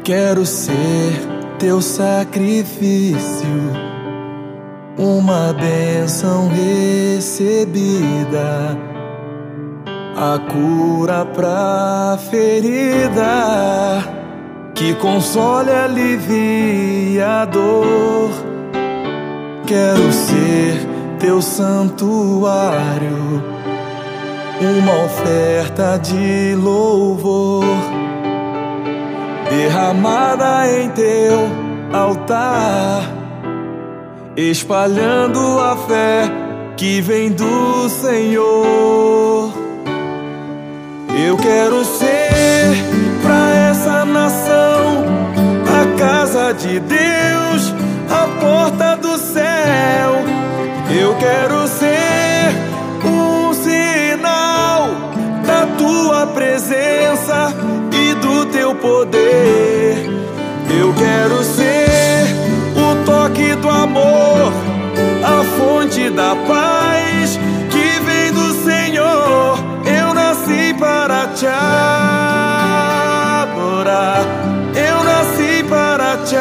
Quero ser teu sacrifício, uma bênção recebida, a cura pra ferida, que console e alivia a dor. Quero ser teu santuário, uma oferta de louvor, derramada em teu altar, espalhando a fé que vem do Senhor. Eu quero ser pra essa nação a casa de Deus, a porta do céu. Eu quero ser um sinal da tua presença e do teu poder. Eu quero ser o toque do amor, a fonte da paz que vem do Senhor. Eu nasci para te adorar, eu nasci para te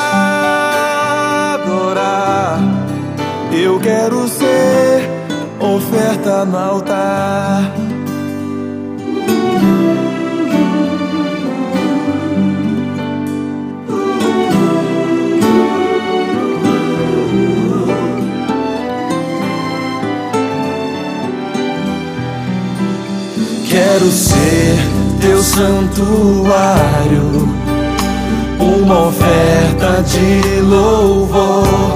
adorar. Eu quero ser oferta no altar. Quero ser teu santuário, uma oferta de louvor,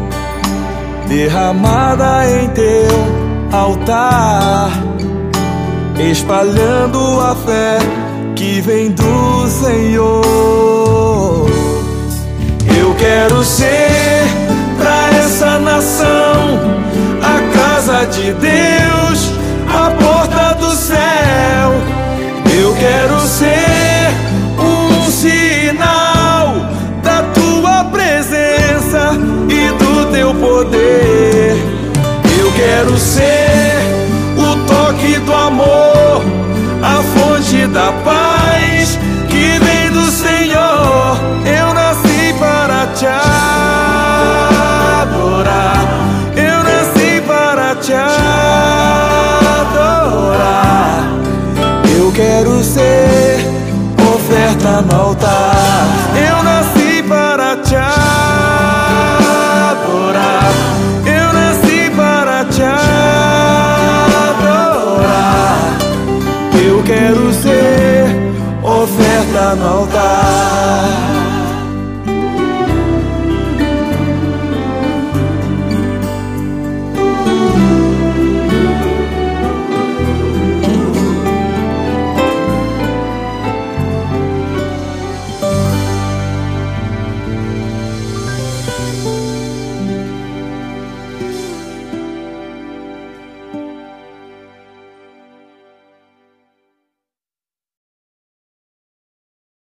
derramada em teu altar, espalhando a fé que vem do Senhor. Eu quero ser pra essa nação a casa de Deus, a porta do céu. Eu quero ser um sinal da tua presença e do teu poder. Eu quero ser o toque do amor, a fonte da paz que vem do Senhor. Eu nasci para te adorar, eu nasci para te adorar. Eu quero ser oferta no altar. Eu nasci para te adorar, eu nasci para te adorar. Eu quero ser oferta no altar.